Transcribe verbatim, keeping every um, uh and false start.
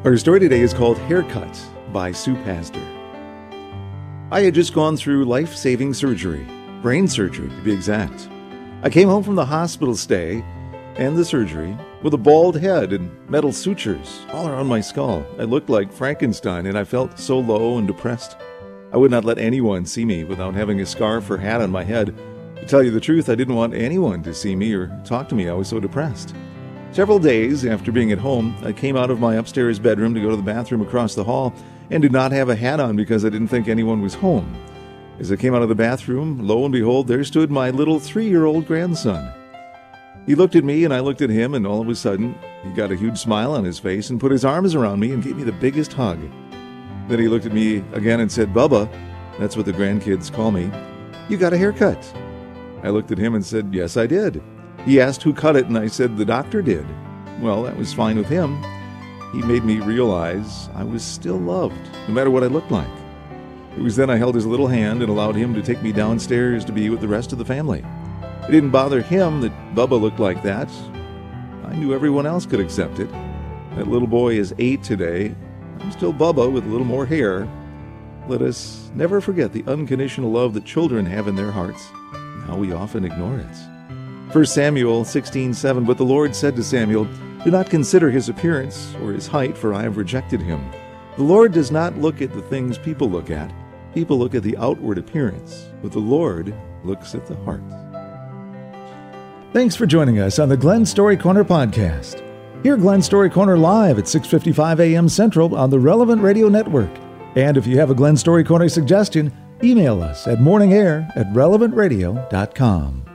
Our story today is called Haircut by Sue Pastor. I had just gone through life-saving surgery, brain surgery to be exact. I came home from the hospital stay and the surgery with a bald head and metal sutures all around my skull. I looked like Frankenstein and I felt so low and depressed. I would not let anyone see me without having a scarf or hat on my head. To tell you the truth, I didn't want anyone to see me or talk to me. I was so depressed. Several days after being at home, I came out of my upstairs bedroom to go to the bathroom across the hall and did not have a hat on because I didn't think anyone was home. As I came out of the bathroom, lo and behold, there stood my little three-year-old grandson. He looked at me and I looked at him, and all of a sudden, he got a huge smile on his face and put his arms around me and gave me the biggest hug. Then he looked at me again and said, "Bubba," that's what the grandkids call me, "you got a haircut." I looked at him and said, "Yes, I did." He asked who cut it, and I said the doctor did. Well, that was fine with him. He made me realize I was still loved, no matter what I looked like. It was then I held his little hand and allowed him to take me downstairs to be with the rest of the family. It didn't bother him that Bubba looked like that. I knew everyone else could accept it. That little boy is eight today. I'm still Bubba with a little more hair. Let us never forget the unconditional love that children have in their hearts, and how we often ignore it. First Samuel sixteen seven, "But the Lord said to Samuel, do not consider his appearance or his height, for I have rejected him." The Lord does not look at the things people look at. People look at the outward appearance, but the Lord looks at the heart. Thanks for joining us on the Glen Story Corner podcast. Hear Glen Story Corner live at six fifty-five a.m. Central on the Relevant Radio Network. And if you have a Glen Story Corner suggestion, email us at morningair at relevant radio dot com.